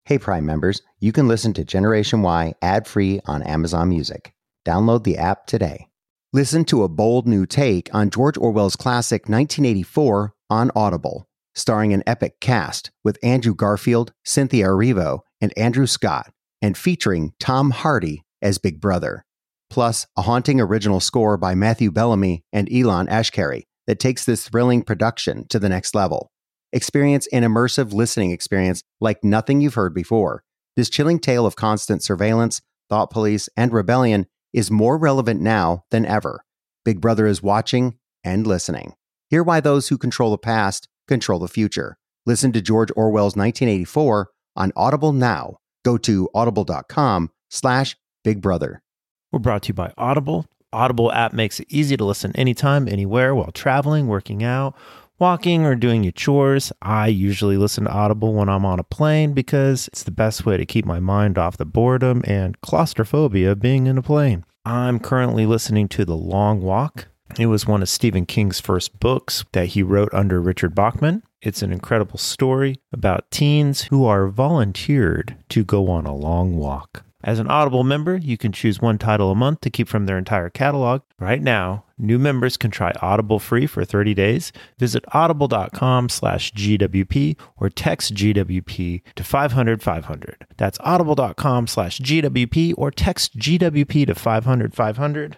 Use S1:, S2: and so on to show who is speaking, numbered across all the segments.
S1: Hey Prime members, you can listen to Generation Y ad-free on Amazon Music. Download the app today. Listen to a bold new take on George Orwell's classic 1984 on Audible, starring an epic cast with Andrew Garfield, Cynthia Erivo, and Andrew Scott, and featuring Tom Hardy as Big Brother. Plus, a haunting original score by Matthew Bellamy and Elon Ashkari that takes this thrilling production to the next level. Experience an immersive listening experience like nothing you've heard before. This chilling tale of constant surveillance, thought police, and rebellion is more relevant now than ever. Big Brother is watching and listening. Hear why those who control the past control the future. Listen to George Orwell's 1984 on Audible now. Go to audible.com/Big Brother.
S2: We're brought to you by Audible. Audible app makes it easy to listen anytime, anywhere, while traveling, working out, walking, or doing your chores. I usually listen to Audible when I'm on a plane because it's the best way to keep my mind off the boredom and claustrophobia of being in a plane. I'm currently listening to The Long Walk. It was one of Stephen King's first books that he wrote under Richard Bachman. It's an incredible story about teens who are volunteered to go on a long walk. As an Audible member, you can choose one title a month to keep from their entire catalog. Right now, new members can try Audible free for 30 days. Visit audible.com/GWP or text GWP to 500-500. That's audible.com/GWP or text GWP to 500-500.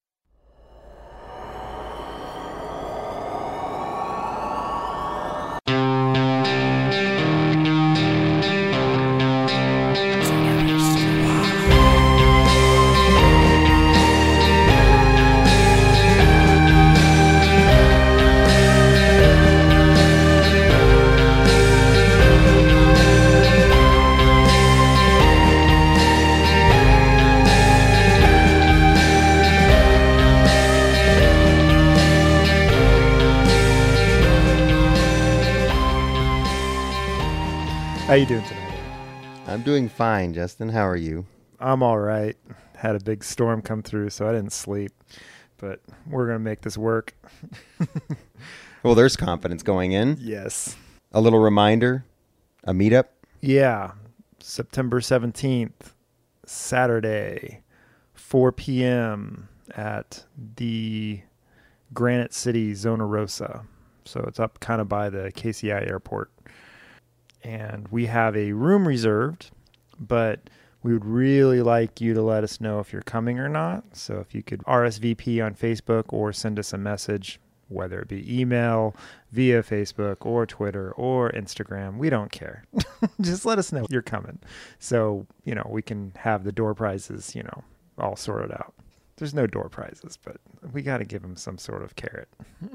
S3: How you doing tonight?
S1: I'm doing fine, Justin. How are you?
S3: I'm all right. Had a big storm come through, so I didn't sleep. But we're going to make this work.
S1: Well, there's confidence going in.
S3: Yes.
S1: A little reminder, a meetup.
S3: Yeah. September 17th, Saturday, 4 p.m. at the Granite City Zona Rosa. So it's up kind of by the KCI airport. And we have a room reserved, but we would really like you to let us know if you're coming or not. So if you could RSVP on Facebook or send us a message, whether it be email, via Facebook or Twitter or Instagram, we don't care. Just let us know you're coming. So, we can have the door prizes, all sorted out. There's no door prizes, but we got to give them some sort of carrot.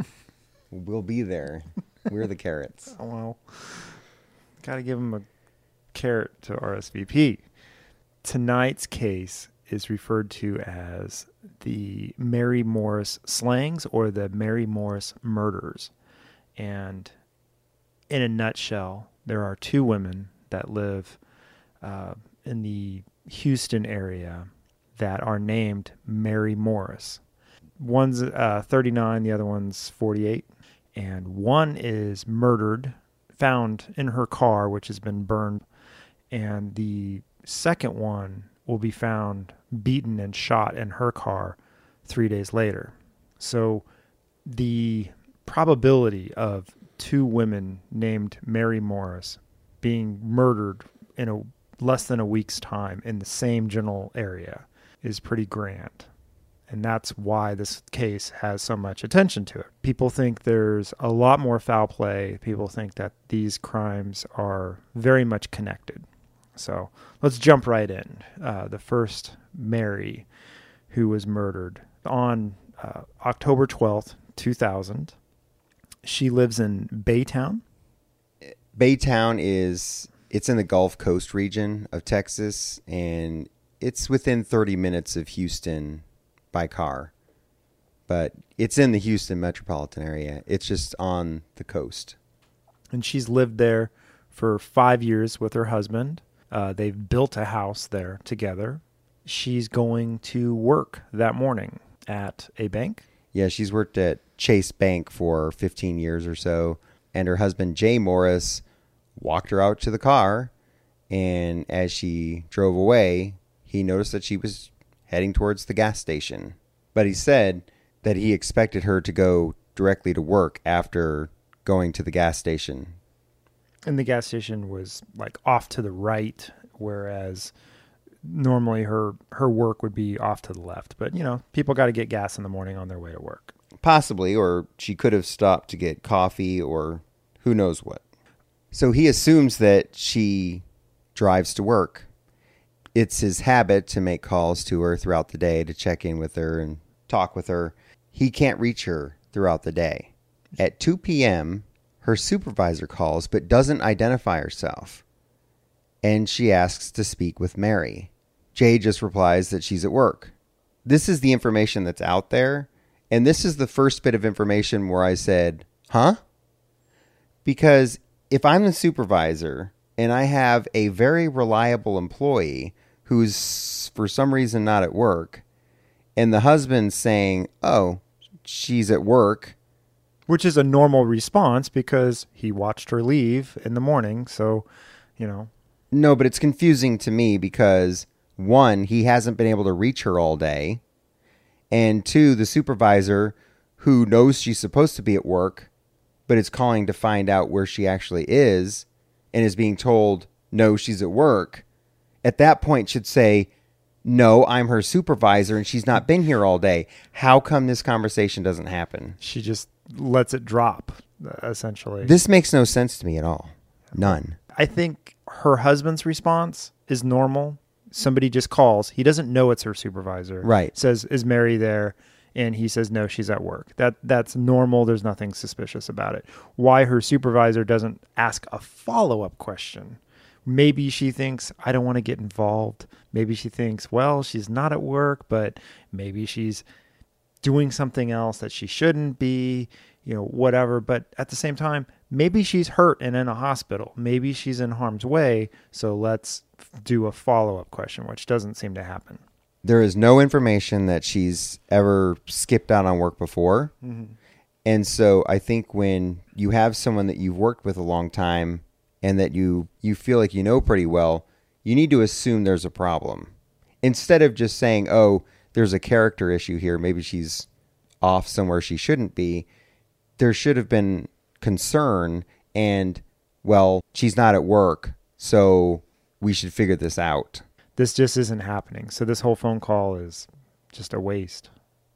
S1: We'll be there. We're the carrots.
S3: Oh, well. Got to give them a carrot to RSVP. Tonight's case is referred to as the Mary Morris slangs or the Mary Morris murders. And in a nutshell, there are two women that live in the Houston area that are named Mary Morris. One's 39, the other one's 48. And one is murdered, found in her car, which has been burned, and the second one will be found beaten and shot in her car 3 days later. So the probability of two women named Mary Morris being murdered in less than a week's time in the same general area is pretty grand. And that's why this case has so much attention to it. People think there's a lot more foul play. People think that these crimes are very much connected. So let's jump right in. The first Mary, who was murdered on October 12th, 2000. She lives in Baytown.
S1: Baytown it's in the Gulf Coast region of Texas, and it's within 30 minutes of Houston by car, but it's in the Houston metropolitan area. It's just on the coast.
S3: And she's lived there for 5 years with her husband. They've built a house there together. She's going to work that morning at a bank.
S1: Yeah, she's worked at Chase Bank for 15 years or so, and her husband, Jay Morris, walked her out to the car And as she drove away, he noticed that she was heading towards the gas station. But he said that he expected her to go directly to work after going to the gas station.
S3: And the gas station was like off to the right, whereas normally her work would be off to the left. But, people got to get gas in the morning on their way to work.
S1: Possibly, or she could have stopped to get coffee or who knows what. So he assumes that she drives to work. It's his habit to make calls to her throughout the day to check in with her and talk with her. He can't reach her throughout the day. At 2 p.m., her supervisor calls but doesn't identify herself. And she asks to speak with Mary. Jay just replies that she's at work. This is the information that's out there. And this is the first bit of information where I said, huh? Because if I'm the supervisor and I have a very reliable employee who's for some reason not at work, and the husband's saying, oh, she's at work.
S3: Which is a normal response because he watched her leave in the morning. So,
S1: No, but it's confusing to me because, one, he hasn't been able to reach her all day. And two, the supervisor who knows she's supposed to be at work, but is calling to find out where she actually is and is being told, no, she's at work, at that point should say, no, I'm her supervisor and she's not been here all day. How come this conversation doesn't happen?
S3: She just lets it drop, essentially.
S1: This makes no sense to me at all. None.
S3: I think her husband's response is normal. Somebody just calls. He doesn't know it's her supervisor.
S1: Right.
S3: Says, is Mary there? And he says, no, she's at work. That's normal. There's nothing suspicious about it. Why her supervisor doesn't ask a follow-up question? Maybe she thinks, I don't want to get involved. Maybe she thinks, well, she's not at work, but maybe she's doing something else that she shouldn't be, whatever. But at the same time, maybe she's hurt and in a hospital. Maybe she's in harm's way. So let's do a follow-up question, which doesn't seem to happen.
S1: There is no information that she's ever skipped out on work before. Mm-hmm. And so I think when you have someone that you've worked with a long time and that you feel like you know pretty well, you need to assume there's a problem. Instead of just saying, oh, there's a character issue here, maybe she's off somewhere she shouldn't be, there should have been concern and, well, she's not at work, so we should figure this out.
S3: This just isn't happening. So this whole phone call is just a waste.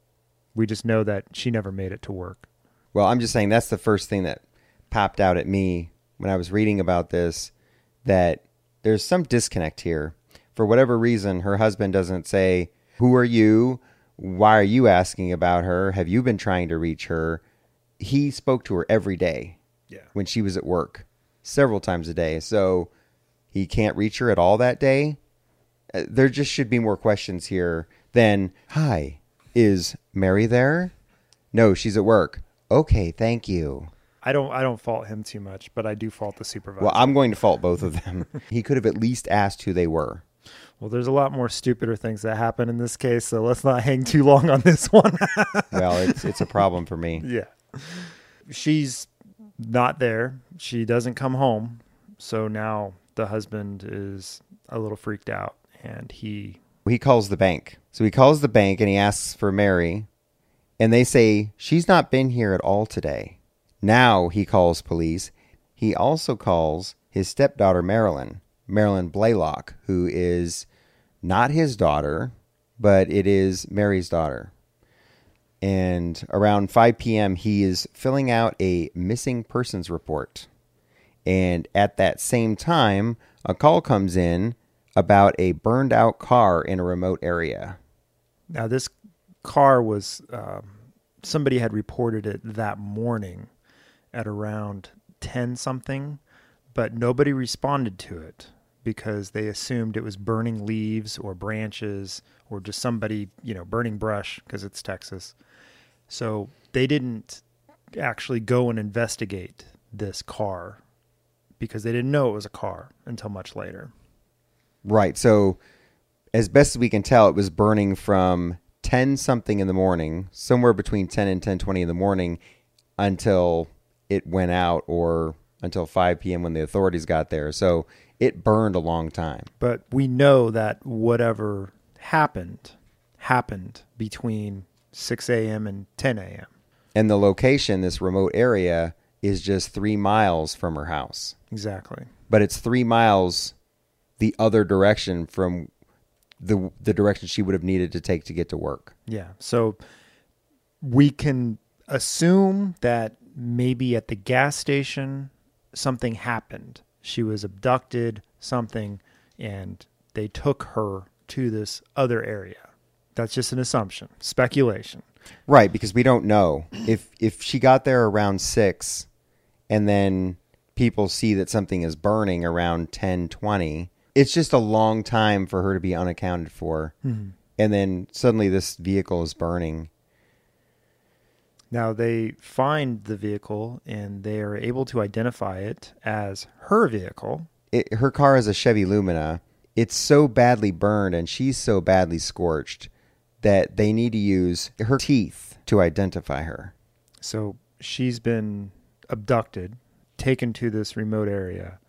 S3: We just know that she never made it to work.
S1: Well, I'm just saying that's the first thing that popped out at me when I was reading about this, that there's some disconnect here. For whatever reason, her husband doesn't say, who are you? Why are you asking about her? Have you been trying to reach her? He spoke to her every day when she was at work, several times a day. So he can't reach her at all that day. There just should be more questions here than, hi, is Mary there? No, she's at work. Okay, thank you.
S3: I don't fault him too much, but I do fault the supervisor.
S1: Well, I'm going to fault both of them. He could have at least asked who they were.
S3: Well, there's a lot more stupider things that happen in this case, so let's not hang too long on this one.
S1: Well, it's a problem for me.
S3: Yeah. She's not there. She doesn't come home. So now the husband is a little freaked out. And he
S1: calls the bank. So he calls the bank and he asks for Mary. And they say, she's not been here at all today. Now he calls police. He also calls his stepdaughter, Marilyn Blaylock, who is not his daughter, but it is Mary's daughter. And around 5 p.m., he is filling out a missing persons report. And at that same time, a call comes in about a burned out car in a remote area.
S3: Now, this car was, somebody had reported it that morning at around 10 something, but nobody responded to it because they assumed it was burning leaves or branches or just somebody, burning brush because it's Texas. So they didn't actually go and investigate this car because they didn't know it was a car until much later.
S1: Right. So as best as we can tell, it was burning from 10 something in the morning, somewhere between 10 and 10:20 in the morning until it went out or until 5 p.m. when the authorities got there. So it burned a long time.
S3: But we know that whatever happened between 6 a.m. and 10 a.m.
S1: And the location, this remote area, is just 3 miles from her house.
S3: Exactly.
S1: But it's 3 miles the other direction from the direction she would have needed to take to get to work.
S3: Yeah. So we can assume that maybe at the gas station something happened. She was abducted, something, and they took her to this other area. That's just an assumption, speculation.
S1: Right, because we don't know. If she got there around 6 and then people see that something is burning around 10:20, it's just a long time for her to be unaccounted for. Mm-hmm. And then suddenly this vehicle is burning.
S3: Now they find the vehicle and they are able to identify it as her vehicle.
S1: Her car is a Chevy Lumina. It's so badly burned and she's so badly scorched that they need to use her teeth to identify her.
S3: So she's been abducted, taken to this remote area,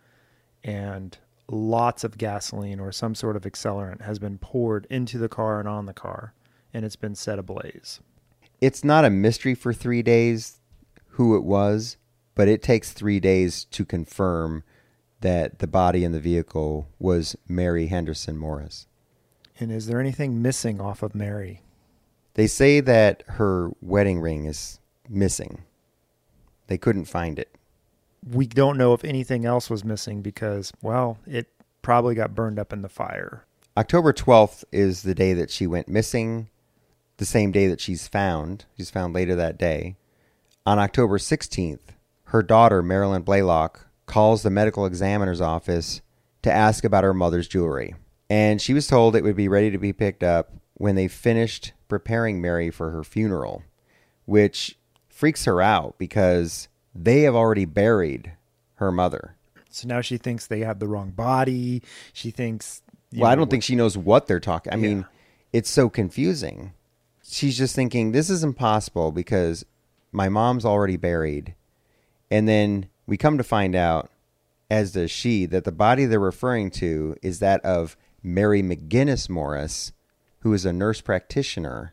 S3: and lots of gasoline or some sort of accelerant has been poured into the car and on the car, and it's been set ablaze.
S1: It's not a mystery for 3 days who it was, but it takes 3 days to confirm that the body in the vehicle was Mary Henderson Morris.
S3: And is there anything missing off of Mary?
S1: They say that her wedding ring is missing. They couldn't find it.
S3: We don't know if anything else was missing because, well, it probably got burned up in the fire.
S1: October 12th is the day that she went missing, the same day that she's found. She's found later that day. On October 16th, her daughter, Marilyn Blaylock, calls the medical examiner's office to ask about her mother's jewelry. And she was told it would be ready to be picked up when they finished preparing Mary for her funeral, which freaks her out because they have already buried her mother.
S3: So now she thinks they have the wrong body. She thinks...
S1: I don't think she knows what they're talking. I mean, it's so confusing. She's just thinking, this is impossible because my mom's already buried. And then we come to find out, as does she, that the body they're referring to is that of Mary McGinnis Morris, who is a nurse practitioner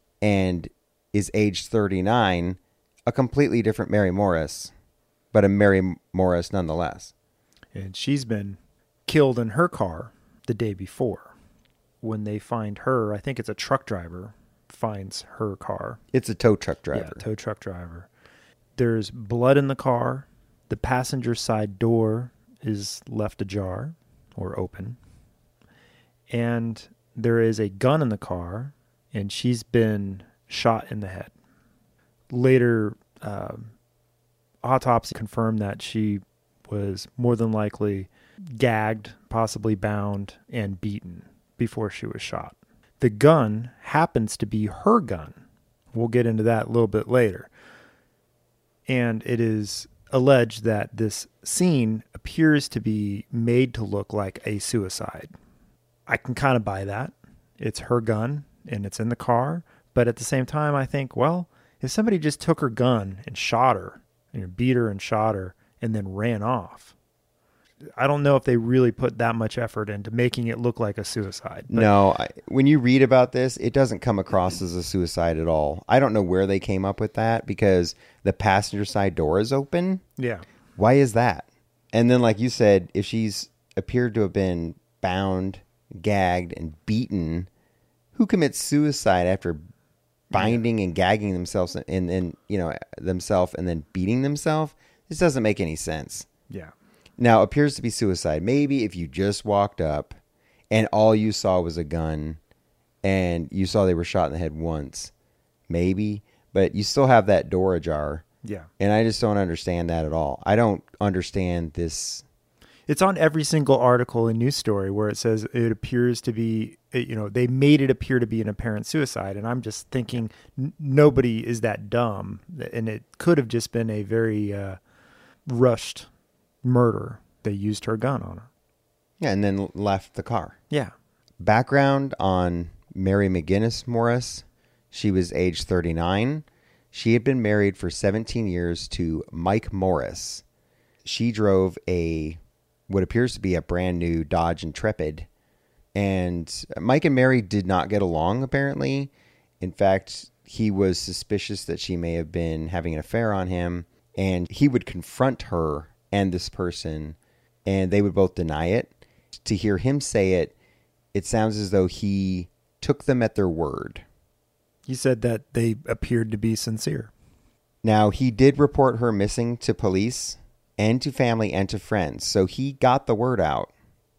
S1: and is age 39, a completely different Mary Morris, but a Mary Morris nonetheless.
S3: And she's been killed in her car the day before. When they find her, I think it's a truck driver finds her car.
S1: It's a tow truck driver.
S3: Yeah, tow truck driver. There's blood in the car. The passenger side door is left ajar or open. And there is a gun in the car, and she's been shot in the head. Later, autopsy confirmed that she was more than likely gagged, possibly bound, and beaten before she was shot. The gun happens to be her gun. We'll get into that a little bit later. And it is alleged that this scene appears to be made to look like a suicide. I can kind of buy that. It's her gun and it's in the car. But at the same time, I think, well, if somebody just took her gun and shot her, beat her and shot her, and then ran off, I don't know if they really put that much effort into making it look like a suicide. But
S1: no, when you read about this, it doesn't come across as a suicide at all. I don't know where they came up with that because the passenger side door is open.
S3: Yeah.
S1: Why is that? And then, like you said, if she's appeared to have been bound, gagged, and beaten, who commits suicide after binding and gagging themselves and themselves and then beating themselves? This doesn't make any sense.
S3: Yeah.
S1: Now, appears to be suicide. Maybe if you just walked up and all you saw was a gun and you saw they were shot in the head once, maybe, but you still have that door ajar.
S3: Yeah.
S1: And I just don't understand that at all. I don't understand this.
S3: It's on every single article and news story where it says it appears to be, they made it appear to be an apparent suicide. And I'm just thinking nobody is that dumb. And it could have just been a very rushed murder. They used her gun on her.
S1: Yeah, and then left the car.
S3: Yeah.
S1: Background on Mary McGinnis Morris. She was age 39. She had been married for 17 years to Mike Morris. she drove what appears to be a brand new Dodge Intrepid. And Mike and Mary did not get along, apparently. In fact, he was suspicious that she may have been having an affair on him. And he would confront her and this person, and they would both deny it. To hear him say it, it sounds as though he took them at their word.
S3: He said that they appeared to be sincere.
S1: Now, he did report her missing to police and to family and to friends. So he got the word out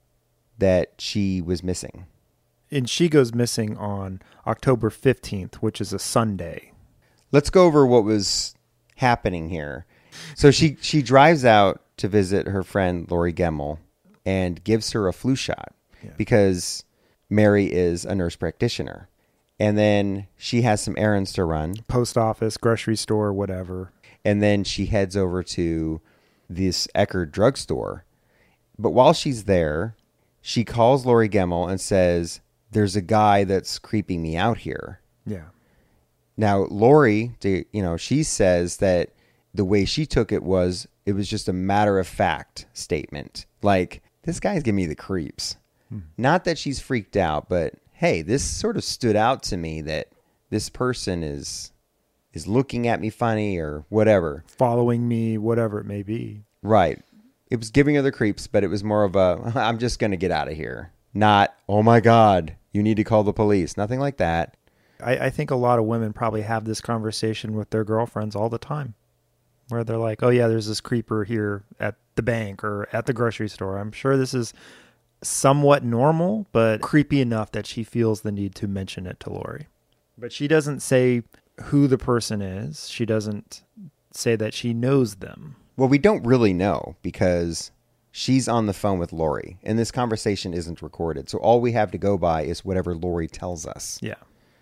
S1: that she was missing.
S3: And she goes missing on October 15th, which is a Sunday.
S1: Let's go over what was happening here. So she drives out to visit her friend Lori Gemmel and gives her a flu shot because Mary is a nurse practitioner. And then she has some errands to run.
S3: Post office, grocery store, whatever.
S1: And then she heads over to this Eckerd drugstore. But while she's there, she calls Lori Gemmel and says, "There's a guy that's creeping me out here."
S3: Yeah.
S1: Now, Lori, she says that the way she took it was just a matter-of-fact statement. Like, this guy's giving me the creeps. Not that she's freaked out, but, hey, this sort of stood out to me that this person is looking at me funny or whatever.
S3: Following me, whatever it may be.
S1: Right. It was giving her the creeps, but it was more of a, I'm just going to get out of here. Not, oh my God, you need to call the police. Nothing like that.
S3: I think a lot of women probably have this conversation with their girlfriends all the time, where they're like, oh yeah, there's this creeper here at the bank or at the grocery store. I'm sure this is somewhat normal, but creepy enough that she feels the need to mention it to Lori. But she doesn't say who the person is. She doesn't say that she knows them.
S1: Well, we don't really know because she's on the phone with Lori and this conversation isn't recorded. So all we have to go by is whatever Lori tells us.
S3: Yeah.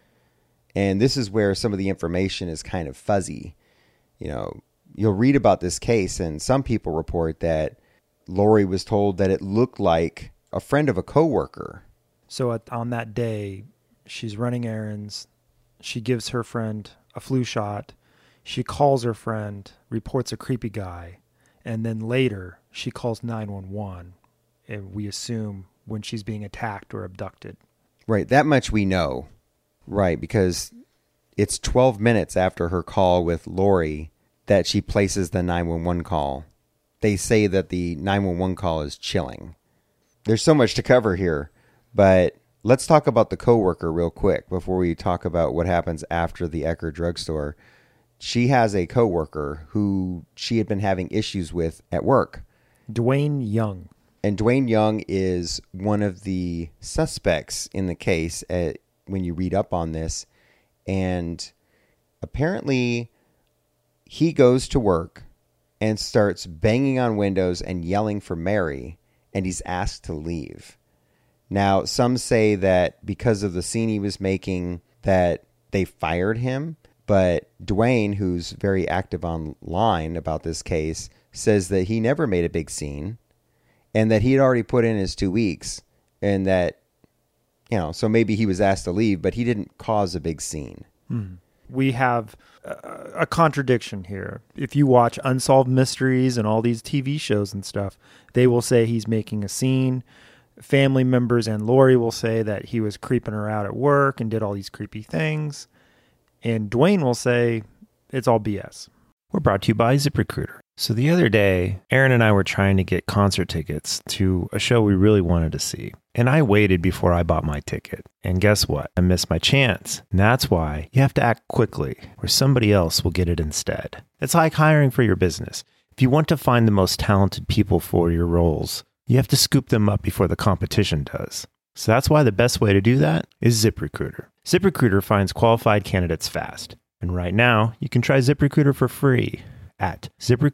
S1: And this is where some of the information is kind of fuzzy. You know, you'll read about this case and some people report that Lori was told that it looked like a friend of a coworker.
S3: So on that day, she's running errands. She gives her friend a flu shot. She calls her friend, reports a creepy guy. And then later, she calls 911. And we assume when she's being attacked or abducted.
S1: Right. That much we know. Right. Because it's 12 minutes after her call with Lori that she places the 911 call. They say that the 911 call is chilling. There's so much to cover here, but let's talk about the coworker real quick before we talk about what happens after the Eckerd drugstore. She has a coworker who she had been having issues with at work.
S3: Dwayne Young.
S1: And Dwayne Young is one of the suspects in the case when you read up on this. And apparently he goes to work and starts banging on windows and yelling for Mary, and he's asked to leave. Now, some say that because of the scene he was making that they fired him, but Dwayne, who's very active online about this case, says that he never made a big scene and that he had already put in his 2 weeks and that, so maybe he was asked to leave, but he didn't cause a big scene.
S3: We have a contradiction here. If you watch Unsolved Mysteries and all these TV shows and stuff, they will say he's making a scene. Family members and Lori will say that he was creeping her out at work and did all these creepy things. And Dwayne will say it's all BS.
S2: We're brought to you by ZipRecruiter. So the other day, Aaron and I were trying to get concert tickets to a show we really wanted to see. And I waited before I bought my ticket. And guess what? I missed my chance. And that's why you have to act quickly or somebody else will get it instead. It's like hiring for your business. If you want to find the most talented people for your roles, you have to scoop them up before the competition does. So that's why the best way to do that is ZipRecruiter. ZipRecruiter finds qualified candidates fast. And right now, you can try ZipRecruiter for free at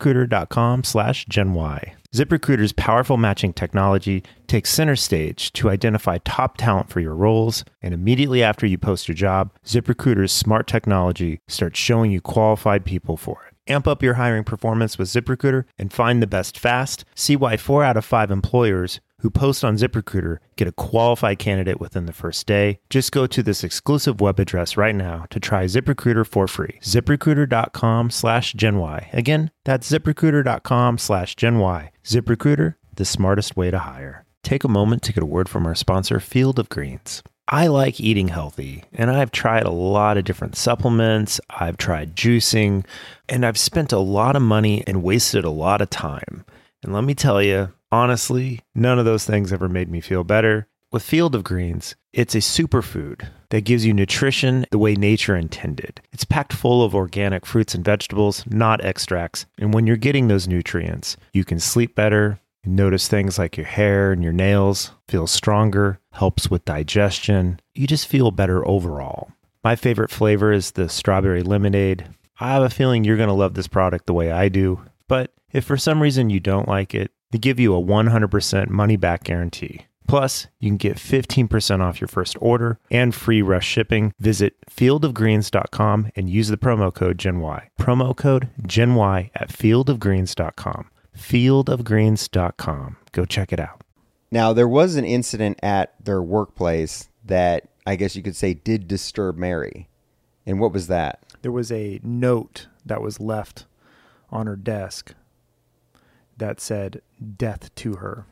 S2: ZipRecruiter.com/GenY. ZipRecruiter's powerful matching technology takes center stage to identify top talent for your roles. And immediately after you post your job, ZipRecruiter's smart technology starts showing you qualified people for it. Amp up your hiring performance with ZipRecruiter and find the best fast. See why 4 out of 5 employers who post on ZipRecruiter get a qualified candidate within the first day. Just go to this exclusive web address right now to try ZipRecruiter for free. ZipRecruiter.com/GenY. Again, that's ZipRecruiter.com/GenY. ZipRecruiter, the smartest way to hire. Take a moment to get a word from our sponsor, Field of Greens. I like eating healthy, and I've tried a lot of different supplements. I've tried juicing, and I've spent a lot of money and wasted a lot of time. And let me tell you, honestly, none of those things ever made me feel better. With Field of Greens, it's a superfood that gives you nutrition the way nature intended. It's packed full of organic fruits and vegetables, not extracts. And when you're getting those nutrients, you can sleep better. You notice things like your hair and your nails feel stronger, helps with digestion. You just feel better overall. My favorite flavor is the strawberry lemonade. I have a feeling you're going to love this product the way I do. But if for some reason you don't like it, they give you a 100% money-back guarantee. Plus, you can get 15% off your first order and free rush shipping. Visit fieldofgreens.com and use the promo code GenY. Promo code GenY at fieldofgreens.com. fieldofgreens.com. Go check it out.
S1: Now, there was an incident at their workplace that I guess you could say did disturb Mary. And what was that?
S3: There was a note that was left on her desk that said, "Death to her."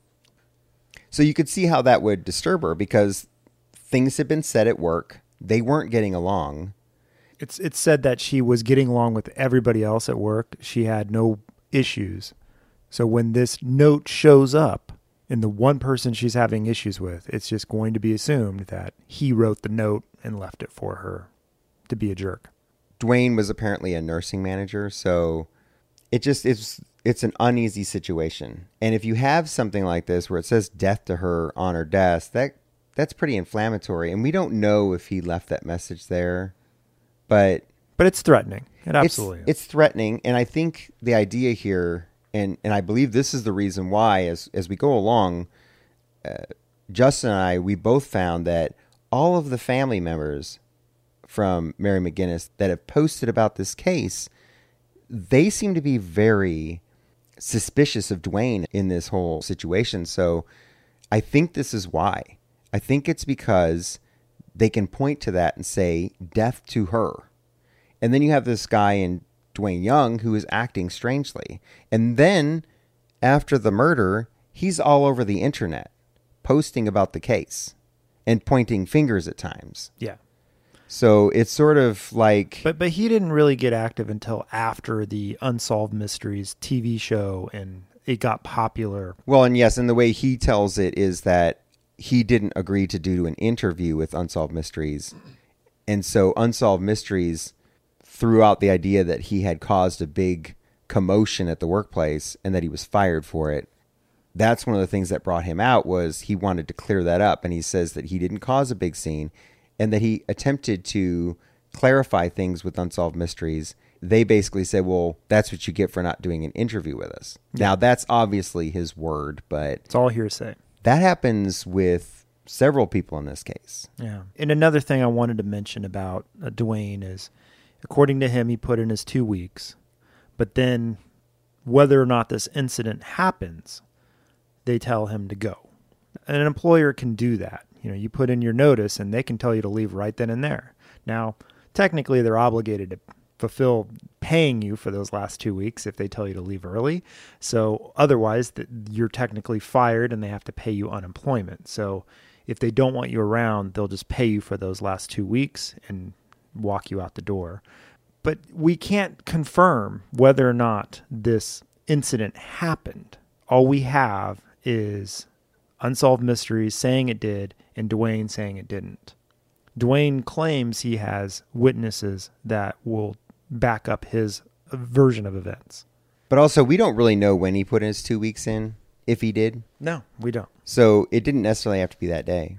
S1: So you could see how that would disturb her because things had been said at work. They weren't getting along.
S3: It's said that she was getting along with everybody else at work. She had no issues. So when this note shows up in the one person she's having issues with, it's just going to be assumed that he wrote the note and left it for her to be a jerk.
S1: Dwayne was apparently a nursing manager, so it's an uneasy situation. And if you have something like this where it says death to her on her desk, that's pretty inflammatory. And we don't know if he left that message there, but
S3: it's threatening. It absolutely is.
S1: It's threatening, and I think the idea here, and I believe this is the reason why, as we go along, Justin and I, we both found that all of the family members from Mary McGinnis that have posted about this case, they seem to be very suspicious of Dwayne in this whole situation. So I think this is why. I think it's because they can point to that and say, death to her. And then you have this guy in Dwayne Young who is acting strangely. And then after the murder, he's all over the internet posting about the case and pointing fingers at times.
S3: Yeah.
S1: So it's sort of like...
S3: But he didn't really get active until after the Unsolved Mysteries TV show and it got popular.
S1: Well, and yes, and the way he tells it is that he didn't agree to do an interview with Unsolved Mysteries. And so Unsolved Mysteries threw out the idea that he had caused a big commotion at the workplace and that he was fired for it. That's one of the things that brought him out, was he wanted to clear that up. And he says that he didn't cause a big scene and that he attempted to clarify things with Unsolved Mysteries. They basically said, well, that's what you get for not doing an interview with us. Yeah. Now, that's obviously his word, but...
S3: It's all hearsay.
S1: That happens with several people in this case.
S3: Yeah. And another thing I wanted to mention about Dwayne is, according to him, he put in his 2 weeks. But then whether or not this incident happens, they tell him to go. And an employer can do that. You know, you put in your notice and they can tell you to leave right then and there. Now, technically, they're obligated to fulfill paying you for those last 2 weeks if they tell you to leave early. So otherwise, you're technically fired and they have to pay you unemployment. So if they don't want you around, they'll just pay you for those last 2 weeks and walk you out the door. But we can't confirm whether or not this incident happened. All we have is Unsolved Mysteries saying it did and Dwayne saying it didn't. Dwayne claims he has witnesses that will back up his version of events.
S1: But also, we don't really know when he put his 2 weeks in, if he did.
S3: No, we don't.
S1: So it didn't necessarily have to be that day.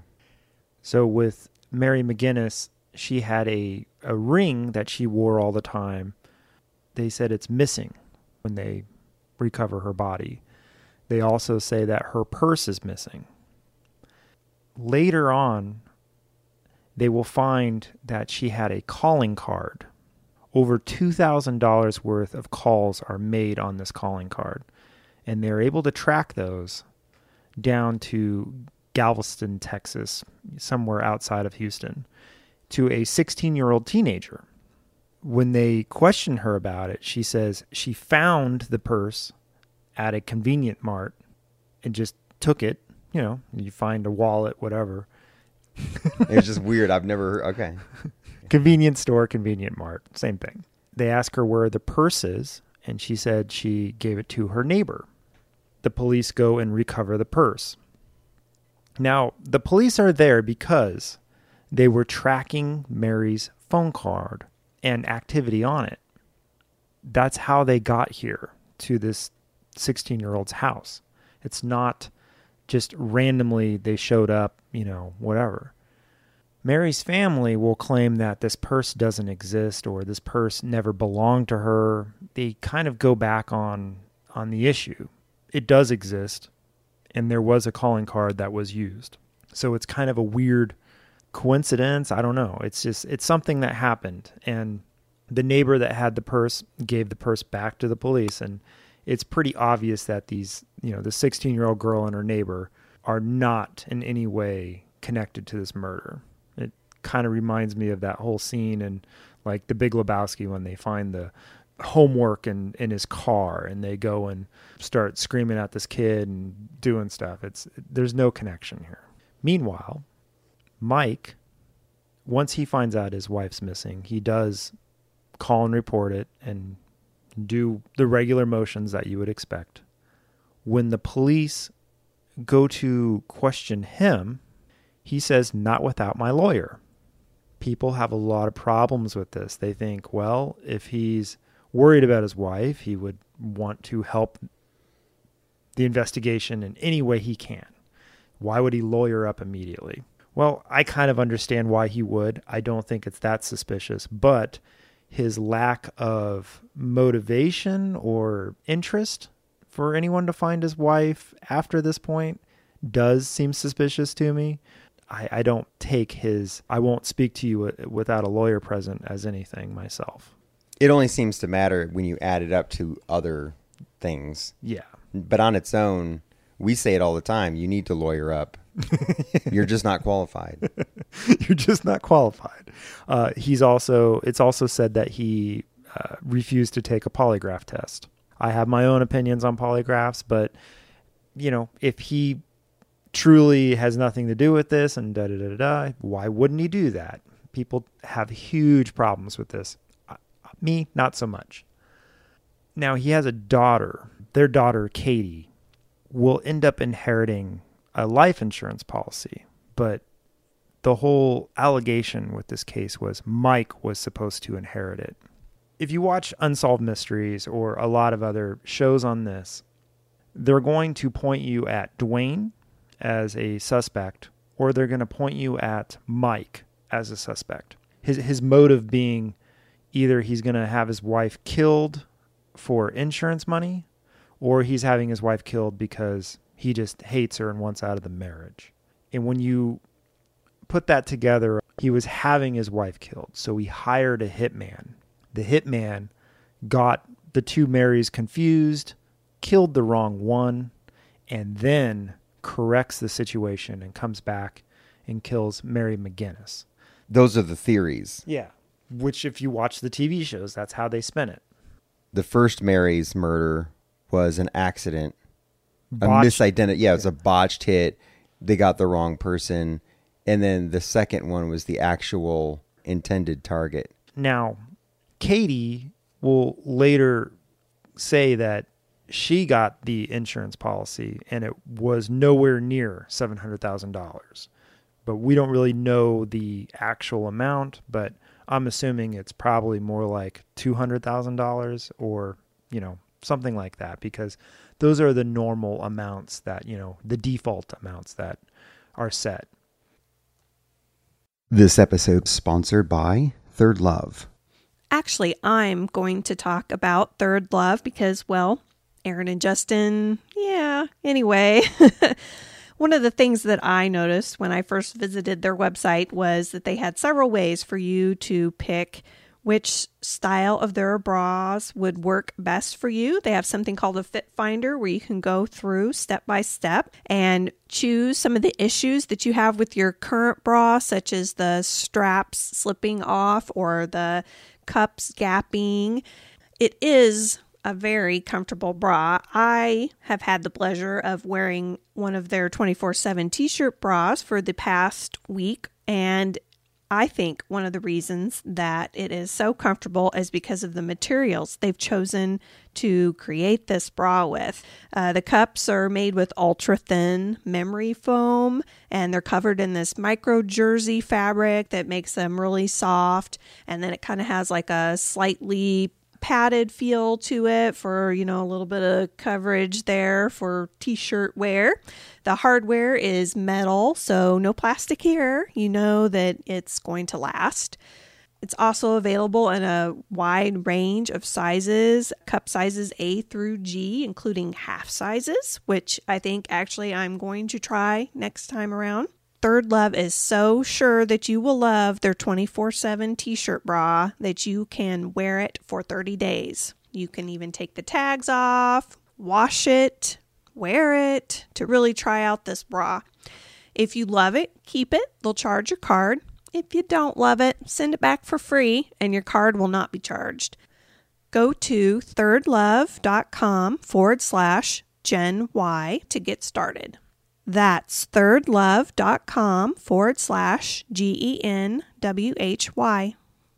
S3: So with Mary McGinnis, she had a ring that she wore all the time. They said it's missing when they recover her body. They also say that her purse is missing. Later on, they will find that she had a calling card. Over $2,000 worth of calls are made on this calling card. And they're able to track those down to Galveston, Texas, somewhere outside of Houston, to a 16-year-old teenager. When they questioned her about it, she says she found the purse at a convenient mart and just took it. You know, you find a wallet, whatever.
S1: It was just weird. I've never heard. Okay.
S3: Convenience store, convenient mart, same thing. They ask her where the purse is, and she said she gave it to her neighbor. The police go and recover the purse. Now, the police are there because they were tracking Mary's phone card and activity on it. That's how they got here to this 16-year-old's house. It's not just randomly they showed up, you know, whatever. Mary's family will claim that this purse doesn't exist or this purse never belonged to her. They kind of go back on the issue. It does exist, and there was a calling card that was used. So it's kind of a weird coincidence. I don't know. It's something that happened, and the neighbor that had the purse gave the purse back to the police, and it's pretty obvious that these, you know, the 16-year-old girl and her neighbor are not in any way connected to this murder. It kind of reminds me of that whole scene in like The Big Lebowski when they find the homework in his car and they go and start screaming at this kid and doing stuff. There's no connection here. Meanwhile, Mike, once he finds out his wife's missing, he does call and report it and do the regular motions that you would expect. When the police go to question him, he says, "Not without my lawyer." People have a lot of problems with this. They think, well, if he's worried about his wife, he would want to help the investigation in any way he can. Why would he lawyer up immediately? Well, I kind of understand why he would. I don't think it's that suspicious, but his lack of motivation or interest for anyone to find his wife after this point does seem suspicious to me. I don't take his, I won't speak to you without a lawyer present as anything myself.
S1: It only seems to matter when you add it up to other things.
S3: Yeah.
S1: But on its own, we say it all the time. You need to lawyer up. You're just not qualified.
S3: You're just not qualified. It's also said that he refused to take a polygraph test. I have my own opinions on polygraphs, but you know, if he truly has nothing to do with this and why wouldn't he do that? People have huge problems with this. Me, not so much. Now, he has a daughter. Their daughter, Katie, will end up inheriting a life insurance policy. But the whole allegation with this case was Mike was supposed to inherit it. If you watch Unsolved Mysteries or a lot of other shows on this, they're going to point you at Dwayne as a suspect, or they're going to point you at Mike as a suspect. His motive being either he's going to have his wife killed for insurance money, or he's having his wife killed because he just hates her and wants out of the marriage. And when you put that together, he was having his wife killed, so he hired a hitman. The hitman got the two Marys confused, killed the wrong one, and then corrects the situation and comes back and kills Mary McGinnis.
S1: Those are the theories.
S3: Yeah. Which, if you watch the TV shows, that's how they spin it.
S1: The first Mary's murder was an accident.
S3: Botched.
S1: A misidentity. Yeah, it was a botched hit. They got the wrong person. And then the second one was the actual intended target.
S3: Now, Katie will later say that she got the insurance policy and it was nowhere near $700,000. But we don't really know the actual amount, but I'm assuming it's probably more like $200,000 or, you know, something like that, because those are the normal amounts that, you know, the default amounts that are set.
S1: This episode is sponsored by Third Love.
S4: Actually, I'm going to talk about Third Love because, well, Aaron and Justin, yeah, anyway. One of the things that I noticed when I first visited their website was that they had several ways for you to pick which style of their bras would work best for you. They have something called a fit finder where you can go through step by step and choose some of the issues that you have with your current bra, such as the straps slipping off or the cups gapping. It is a very comfortable bra. I have had the pleasure of wearing one of their 24/7 t-shirt bras for the past week, and I think one of the reasons that it is so comfortable is because of the materials they've chosen to create this bra with. The cups are made with ultra thin memory foam, and they're covered in this micro jersey fabric that makes them really soft. And then it kind of has like a slightly padded feel to it for, a little bit of coverage there for t-shirt wear. The hardware is metal, so no plastic here. You know that it's going to last. It's also available in a wide range of sizes, cup sizes A through G, including half sizes, which I think actually I'm going to try next time around. Third Love is so sure that you will love their 24/7 t-shirt bra that you can wear it for 30 days. You can even take the tags off, wash it, wear it to really try out this bra. If you love it, keep it. They'll charge your card. If you don't love it, send it back for free and your card will not be charged. Go to thirdlove.com/GenY to get started. That's thirdlove.com/GenWHY.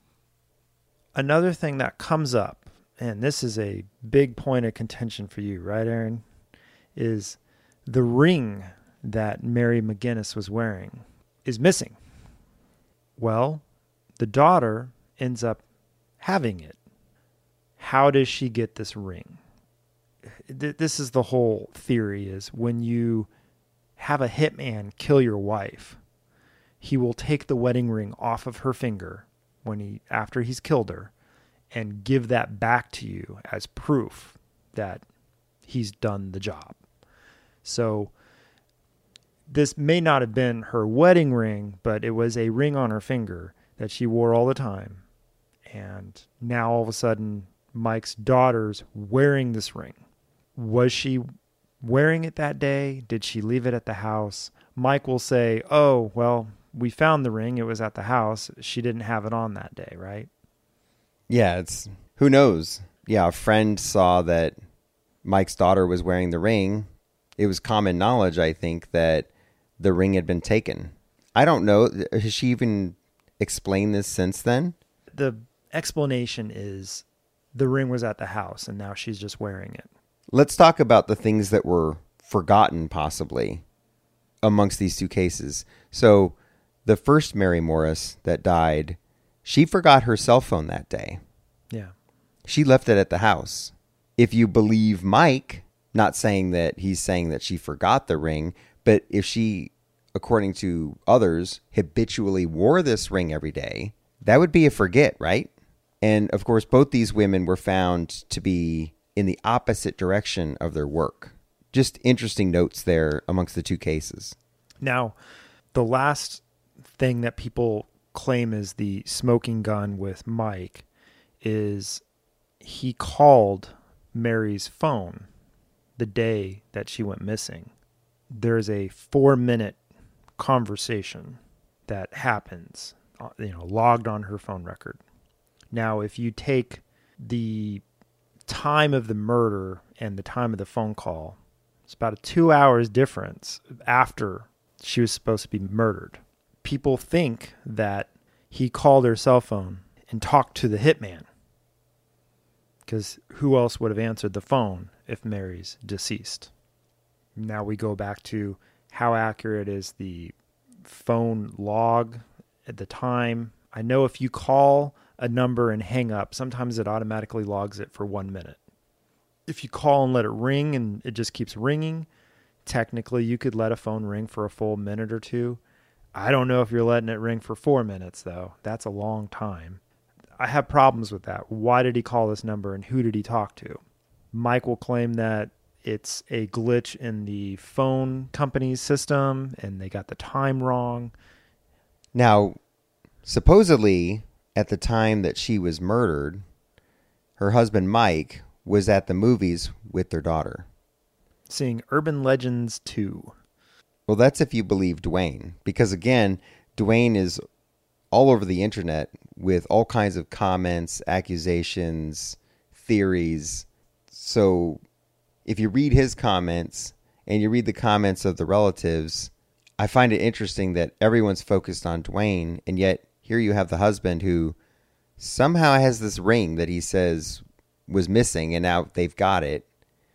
S3: Another thing that comes up, and this is a big point of contention for you, right, Aaron, is the ring that Mary McGinnis was wearing is missing. Well, the daughter ends up having it. How does she get this ring? This is the whole theory, is when you have a hitman kill your wife, he will take the wedding ring off of her finger after he's killed her and give that back to you as proof that he's done the job. So this may not have been her wedding ring, but it was a ring on her finger that she wore all the time. And now all of a sudden, Mike's daughter's wearing this ring. Was she wearing it that day? Did she leave it at the house? Mike will say, oh, well, we found the ring. It was at the house. She didn't have it on that day, right?
S1: Yeah, who knows? Yeah, a friend saw that Mike's daughter was wearing the ring. It was common knowledge, I think, that the ring had been taken. I don't know. Has she even explained this since then?
S3: The explanation is the ring was at the house and now she's just wearing it.
S1: Let's talk about the things that were forgotten, possibly, amongst these two cases. So the first Mary Morris that died, she forgot her cell phone that day.
S3: Yeah.
S1: She left it at the house. If you believe Mike, not saying that he's saying that she forgot the ring, but if she, according to others, habitually wore this ring every day, that would be a forget, right? And of course, both these women were found to be in the opposite direction of their work. Just interesting notes there amongst the two cases.
S3: Now, the last thing that people claim is the smoking gun with Mike is he called Mary's phone the day that she went missing. There's a 4-minute conversation that happens, logged on her phone record. Now, if you take the time of the murder and the time of the phone call, it's about a 2 hours difference after she was supposed to be murdered. People think that he called her cell phone and talked to the hitman, because who else would have answered the phone if Mary's deceased? Now we go back to how accurate is the phone log at the time. I know if you call a number and hang up, sometimes it automatically logs it for 1 minute. If you call and let it ring and it just keeps ringing, technically you could let a phone ring for a full minute or two. I don't know if you're letting it ring for 4 minutes, though. That's a long time. I have problems with that. Why did he call this number and who did he talk to? Mike will claim that it's a glitch in the phone company's system and they got the time wrong.
S1: Now, supposedly, at the time that she was murdered, her husband Mike was at the movies with their daughter.
S3: Seeing Urban Legends 2.
S1: Well, that's if you believe Dwayne. Because again, Dwayne is all over the internet with all kinds of comments, accusations, theories. So if you read his comments and you read the comments of the relatives, I find it interesting that everyone's focused on Dwayne, and yet here you have the husband who somehow has this ring that he says was missing, and now they've got it.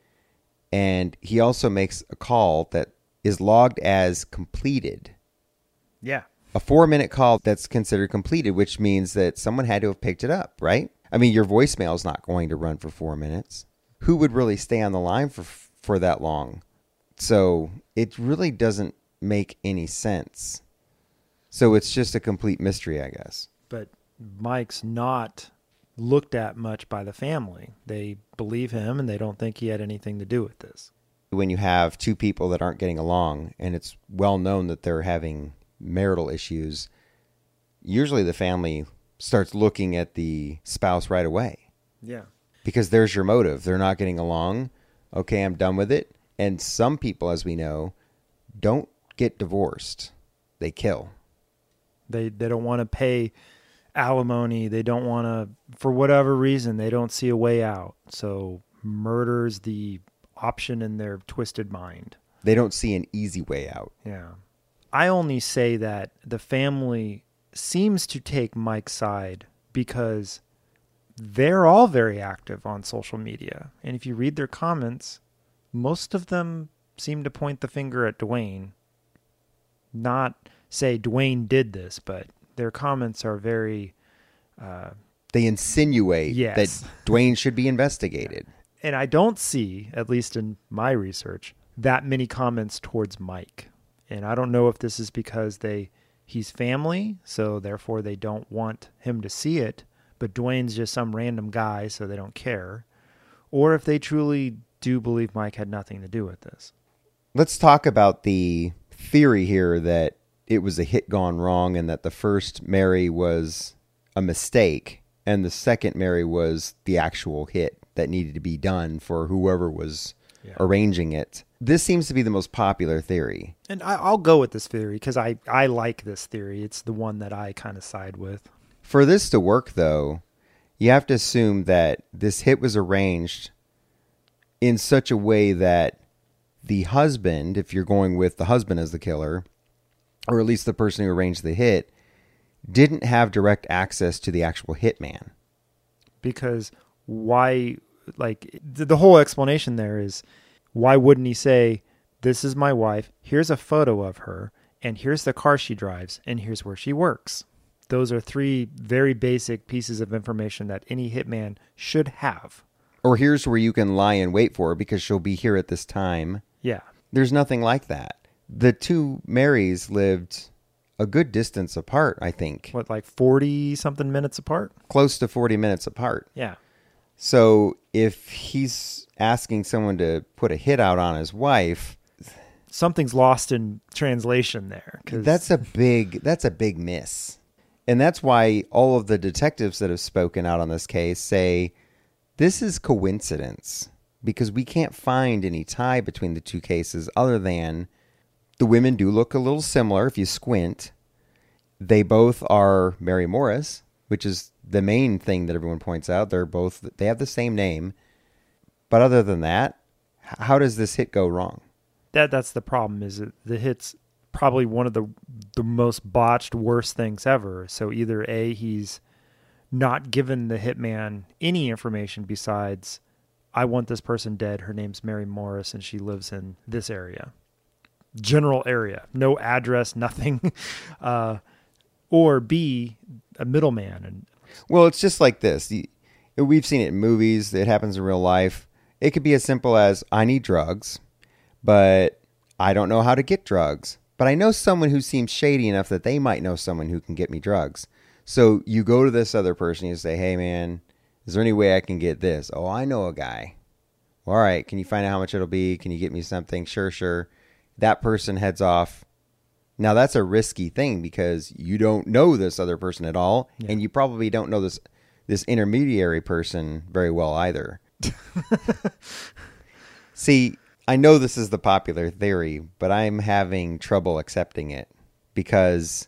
S1: And he also makes a call that is logged as completed.
S3: Yeah.
S1: A 4-minute call that's considered completed, which means that someone had to have picked it up, right? I mean, your voicemail is not going to run for 4 minutes. Who would really stay on the line for that long? So it really doesn't make any sense. So it's just a complete mystery, I guess.
S3: But Mike's not looked at much by the family. They believe him and they don't think he had anything to do with this.
S1: When you have two people that aren't getting along and it's well known that they're having marital issues, usually the family starts looking at the spouse right away.
S3: Yeah.
S1: Because there's your motive. They're not getting along. Okay, I'm done with it. And some people, as we know, don't get divorced. They kill.
S3: They don't want to pay alimony. They don't want to, for whatever reason, they don't see a way out. So murder's the option in their twisted mind.
S1: They don't see an easy way out.
S3: Yeah. I only say that the family seems to take Mike's side because they're all very active on social media. And if you read their comments, most of them seem to point the finger at Dwayne. Not say Dwayne did this, but their comments are very...
S1: they insinuate that Dwayne should be investigated.
S3: And I don't see, at least in my research, that many comments towards Mike. And I don't know if this is because he's family, so therefore they don't want him to see it, but Dwayne's just some random guy, so they don't care. Or if they truly do believe Mike had nothing to do with this.
S1: Let's talk about the theory here that it was a hit gone wrong and that the first Mary was a mistake and the second Mary was the actual hit that needed to be done for whoever was arranging it. This seems to be the most popular theory.
S3: And I'll go with this theory because I like this theory. It's the one that I kind of side with.
S1: For this to work, though, you have to assume that this hit was arranged in such a way that the husband, if you're going with the husband as the killer, or at least the person who arranged the hit, didn't have direct access to the actual hitman.
S3: Because why, like, the whole explanation there is, why wouldn't he say, this is my wife, here's a photo of her, and here's the car she drives, and here's where she works. Those are three very basic pieces of information that any hitman should have.
S1: Or here's where you can lie in wait for her because she'll be here at this time.
S3: Yeah.
S1: There's nothing like that. The two Marys lived a good distance apart, I think.
S3: What, like 40-something minutes apart?
S1: Close to 40 minutes apart.
S3: Yeah.
S1: So if he's asking someone to put a hit out on his wife,
S3: something's lost in translation there.
S1: That's a big miss. And that's why all of the detectives that have spoken out on this case say this is coincidence because we can't find any tie between the two cases other than the women do look a little similar if you squint. They both are Mary Morris, which is the main thing that everyone points out. They have the same name. But other than that, how does this hit go wrong?
S3: That's the problem, is that the hit's probably one of the most botched, worst things ever. So either A, he's not given the hitman any information besides, I want this person dead. Her name's Mary Morris and she lives in this area. General area. No address, nothing. Or B, a middleman.
S1: Well, it's just like this. We've seen it in movies. It happens in real life. It could be as simple as, I need drugs, but I don't know how to get drugs. But I know someone who seems shady enough that they might know someone who can get me drugs. So you go to this other person and you say, hey, man, is there any way I can get this? Oh, I know a guy. All right, can you find out how much it'll be? Can you get me something? Sure. That person heads off. Now, that's a risky thing because you don't know this other person at all, and you probably don't know this intermediary person very well either. See, I know this is the popular theory, but I'm having trouble accepting it because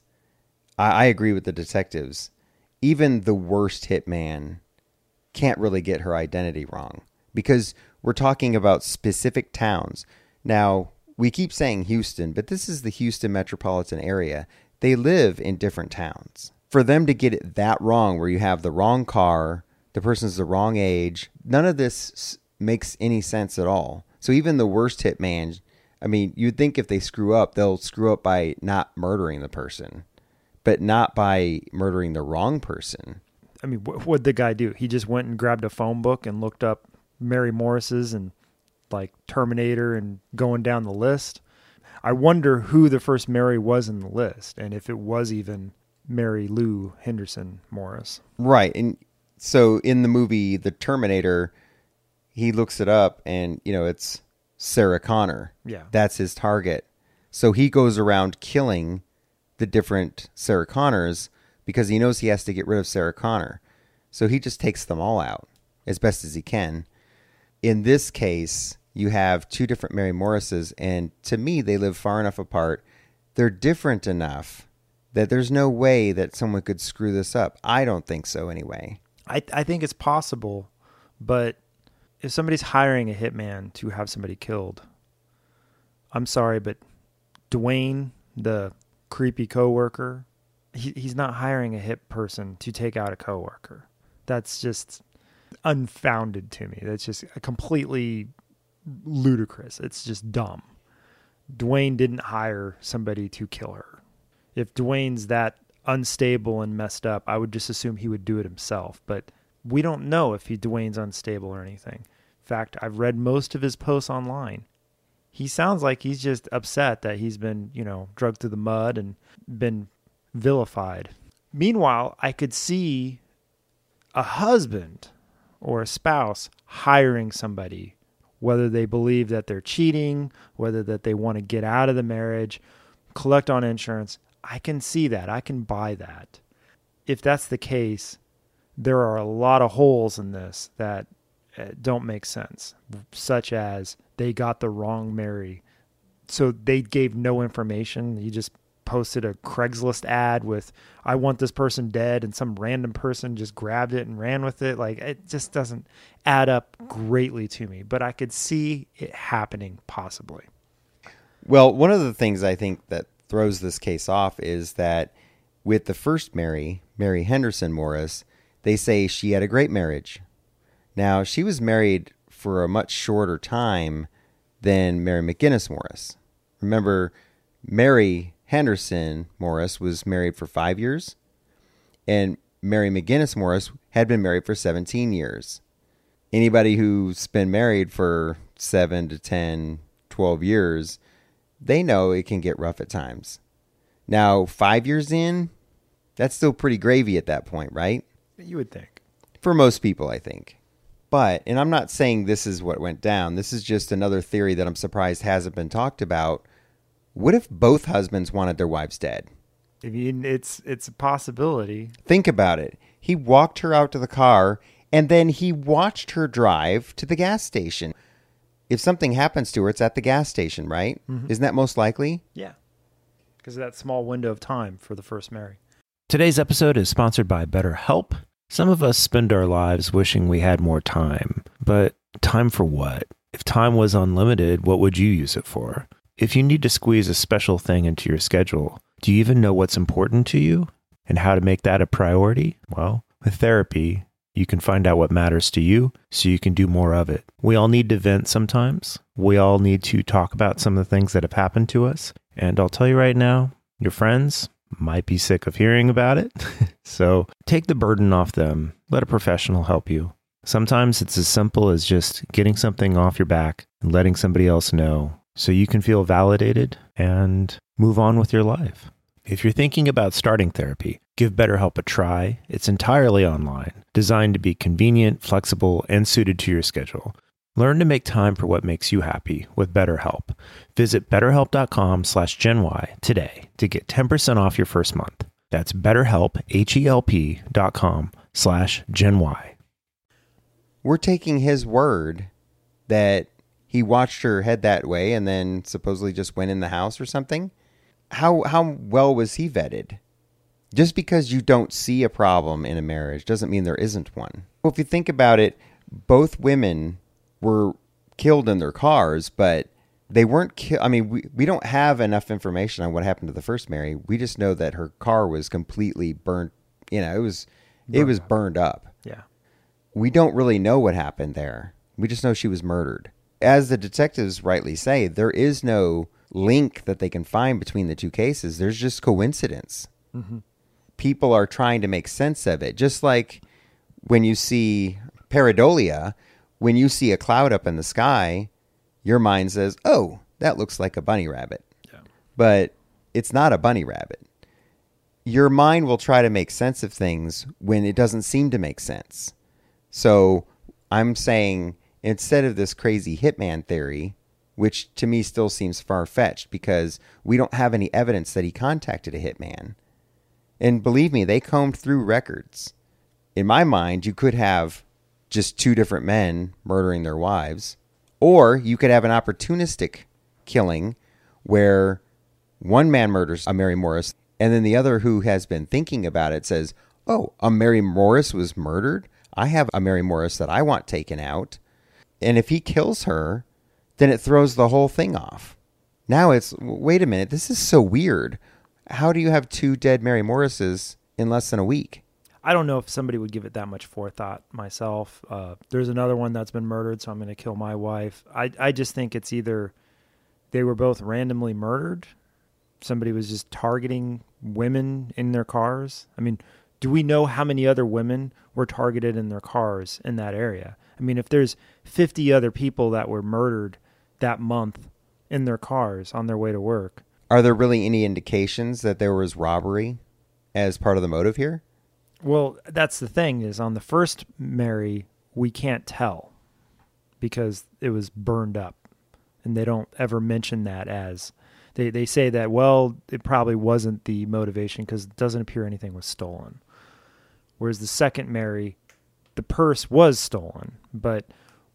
S1: I agree with the detectives. Even the worst hitman can't really get her identity wrong because we're talking about specific towns. Now, we keep saying Houston, but this is the Houston metropolitan area. They live in different towns. For them to get it that wrong, where you have the wrong car, the person's the wrong age, none of this makes any sense at all. So even the worst hitman, I mean, you'd think if they screw up, they'll screw up by not murdering the person, but not by murdering the wrong person.
S3: I mean, what'd the guy do? He just went and grabbed a phone book and looked up Mary Morris's and like Terminator and going down the list. I wonder who the first Mary was in the list and if it was even Mary Lou Henderson Morris.
S1: Right. And so in the movie The Terminator, he looks it up and, it's Sarah Connor.
S3: Yeah.
S1: That's his target. So he goes around killing the different Sarah Connors because he knows he has to get rid of Sarah Connor. So he just takes them all out as best as he can. In this case, you have two different Mary Morrises, and to me, they live far enough apart. They're different enough that there's no way that someone could screw this up. I don't think so anyway.
S3: I think it's possible, but if somebody's hiring a hitman to have somebody killed, I'm sorry, but Dwayne, the creepy coworker, he's not hiring a hit person to take out a coworker. That's just unfounded to me. That's just completely ludicrous. It's just dumb. Dwayne didn't hire somebody to kill her. If Dwayne's that unstable and messed up, I would just assume he would do it himself. But we don't know if Dwayne's unstable or anything. In fact, I've read most of his posts online. He sounds like he's just upset that he's been, dragged through the mud and been vilified. Meanwhile, I could see a husband or a spouse hiring somebody, whether they believe that they're cheating, whether that they want to get out of the marriage, collect on insurance. I can see that. I can buy that. If that's the case, there are a lot of holes in this that don't make sense, such as they got the wrong Mary. So they gave no information. You just posted a Craigslist ad with, I want this person dead, and some random person just grabbed it and ran with it. Like, it just doesn't add up greatly to me, but I could see it happening possibly.
S1: Well, one of the things I think that throws this case off is that with the first Mary Henderson Morris, they say she had a great marriage. Now, she was married for a much shorter time than Mary McGinnis Morris. Remember, Mary Henderson Morris was married for 5 years, and Mary McGinnis Morris had been married for 17 years. Anybody who's been married for 7 to 10, 12 years, they know it can get rough at times. Now, 5 years in, that's still pretty gravy at that point, right?
S3: You would think.
S1: For most people, I think. But, and I'm not saying this is what went down. This is just another theory that I'm surprised hasn't been talked about. What if both husbands wanted their wives dead?
S3: I mean, it's a possibility.
S1: Think about it. He walked her out to the car, and then he watched her drive to the gas station. If something happens to her, it's at the gas station, right? Mm-hmm. Isn't that most likely?
S3: Yeah. Because of that small window of time for the first Mary.
S2: Today's episode is sponsored by BetterHelp. Some of us spend our lives wishing we had more time, but time for what? If time was unlimited, what would you use it for? If you need to squeeze a special thing into your schedule, do you even know what's important to you and how to make that a priority? Well, with therapy, you can find out what matters to you so you can do more of it. We all need to vent sometimes. We all need to talk about some of the things that have happened to us. And I'll tell you right now, your friends might be sick of hearing about it. So take the burden off them. Let a professional help you. Sometimes it's as simple as just getting something off your back and letting somebody else know so you can feel validated and move on with your life. If you're thinking about starting therapy, give BetterHelp a try. It's entirely online, designed to be convenient, flexible, and suited to your schedule. Learn to make time for what makes you happy with BetterHelp. Visit betterhelp.com/GenY today to get 10% off your first month. That's BetterHelp, HELP.com/GenY.
S1: We're taking his word that he watched her head that way and then supposedly just went in the house or something. How well was he vetted? Just because you don't see a problem in a marriage doesn't mean there isn't one. Well, if you think about it, both women were killed in their cars, but they weren't killed. I mean, we don't have enough information on what happened to the first Mary. We just know that her car was completely burnt. You know, it was burned up.
S3: Yeah.
S1: We don't really know what happened there. We just know she was murdered. As the detectives rightly say, there is no link that they can find between the two cases. There's just coincidence.
S3: Mm-hmm.
S1: People are trying to make sense of it. Just like when you see pareidolia, when you see a cloud up in the sky, your mind says, oh, that looks like a bunny rabbit.
S3: Yeah.
S1: But it's not a bunny rabbit. Your mind will try to make sense of things when it doesn't seem to make sense. So I'm saying instead of this crazy hitman theory, which to me still seems far-fetched because we don't have any evidence that he contacted a hitman. And believe me, they combed through records. In my mind, you could have just two different men murdering their wives, or you could have an opportunistic killing where one man murders a Mary Morris and then the other who has been thinking about it says, oh, a Mary Morris was murdered? I have a Mary Morris that I want taken out. And if he kills her, then it throws the whole thing off. Now it's, wait a minute, this is so weird. How do you have two dead Mary Morrises in less than a week?
S3: I don't know if somebody would give it that much forethought myself. There's another one that's been murdered, so I'm going to kill my wife. I just think it's either they were both randomly murdered. Somebody was just targeting women in their cars. I mean, do we know how many other women were targeted in their cars in that area? I mean, if there's 50 other people that were murdered that month in their cars on their way to work.
S1: Are there really any indications that there was robbery as part of the motive here?
S3: Well, that's the thing is on the first Mary, we can't tell because it was burned up. And they don't ever mention that as they say that, well, it probably wasn't the motivation because it doesn't appear anything was stolen. Whereas the second Mary, the purse was stolen, but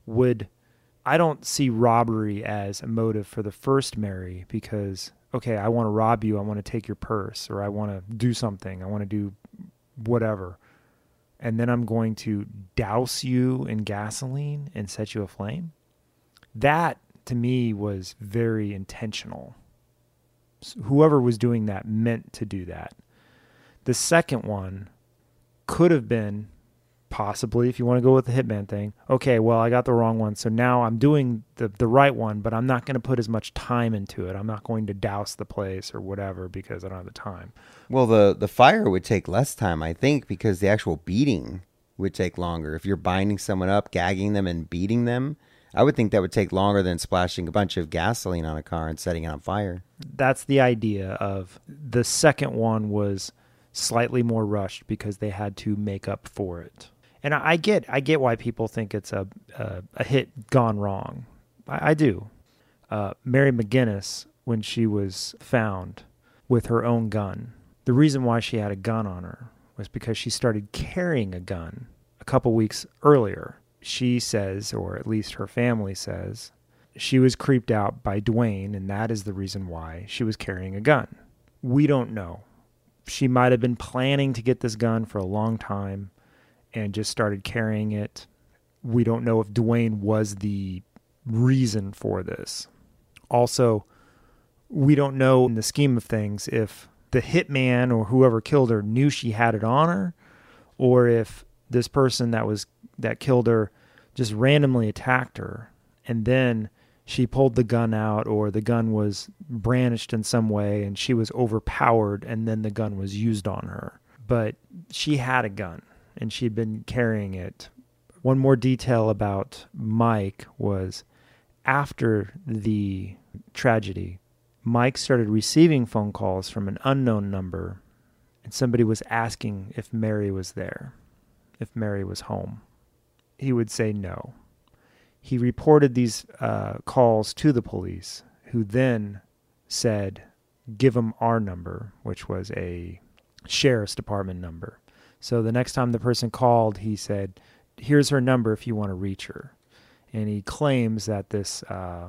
S3: I don't see robbery as a motive for the first Mary because, okay, I want to rob you. I want to take your purse or I want to do something. I want to do whatever. And then I'm going to douse you in gasoline and set you aflame. That to me was very intentional. So whoever was doing that meant to do that. The second one could have been possibly, if you want to go with the hitman thing, okay, well, I got the wrong one. So now I'm doing the right one, but I'm not going to put as much time into it. I'm not going to douse the place or whatever because I don't have the time.
S1: Well, the fire would take less time, I think, because the actual beating would take longer. If you're binding someone up, gagging them, and beating them, I would think that would take longer than splashing a bunch of gasoline on a car and setting it on fire.
S3: That's the idea of the second one was slightly more rushed because they had to make up for it. And I get why people think it's a hit gone wrong. I do. Mary McGinnis, when she was found with her own gun, the reason why she had a gun on her was because she started carrying a gun a couple weeks earlier. She says, or at least her family says, she was creeped out by Dwayne, and that is the reason why she was carrying a gun. We don't know. She might have been planning to get this gun for a long time and just started carrying it. We don't know if Dwayne was the reason for this. Also, we don't know in the scheme of things if the hitman or whoever killed her knew she had it on her, or if this person that killed her just randomly attacked her and then she pulled the gun out, or the gun was brandished in some way and she was overpowered and then the gun was used on her. But she had a gun and she'd been carrying it. One more detail about Mike was after the tragedy, Mike started receiving phone calls from an unknown number, and somebody was asking if Mary was there, if Mary was home. He would say no. He reported these calls to the police, who then said, give them our number, which was a sheriff's department number. So the next time the person called, he said, here's her number if you want to reach her. And he claims that this